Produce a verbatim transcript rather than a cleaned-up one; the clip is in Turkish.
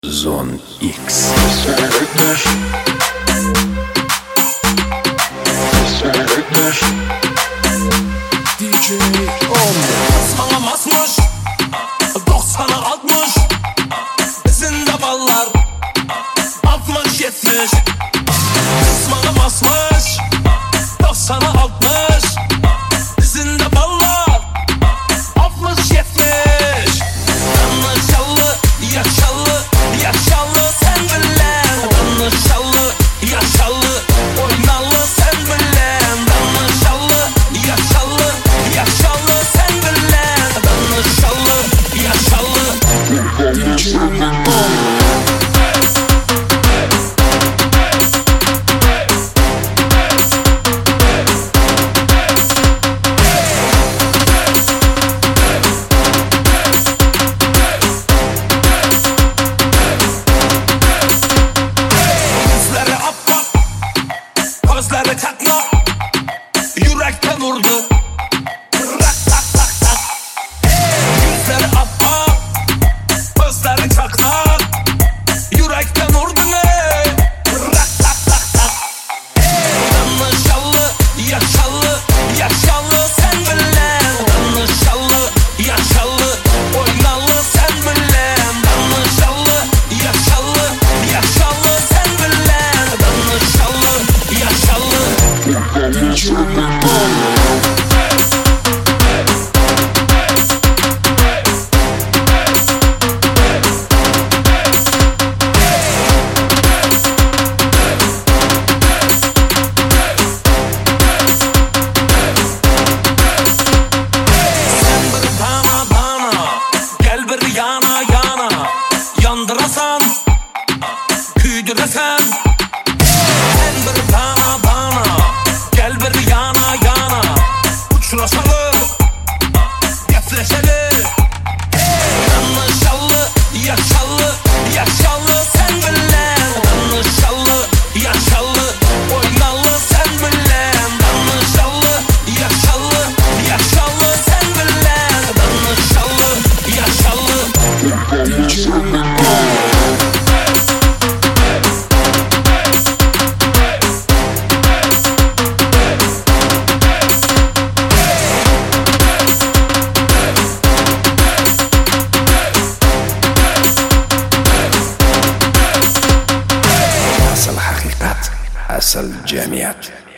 Zone X. D J on Basmana basmış doksana altmış bizim de ballar altmış yetmiş. Basmana basmış doksana altmış bizim de ballar altmış yetmiş. Danışallı yaşallı yaşallı sen bilen, danışallı yaşallı oynalı sen bilen, danışallı yaşallı yaşallı sen bilen, danışallı yaşallı D J on. Gözleri çakma, yürekten vurdu. Rak tak tak tak. Yüzleri appa, gözleri çakma, yürekten vurdu ne? Rak tak tak tak. Danışallı, yaşallı, yaşallı sen bilen, danışallı, yaşallı, oynalı sen bilen, danışallı, yaşallı, yaşallı sen bilen, danışallı, yaşallı D J on. Yana yana yandırasan, küydüresen. Sen bir bana bana gel bir yana yana uçraşalı, defleşeli. Danışallı yaşallı yaşallı sen bilen, danışallı yaşallı oynalı sen bilen, danışallı yaşallı yaşallı sen bilen, danışallı yaşallı D J on. Asıl hakikat, asıl cemiyet.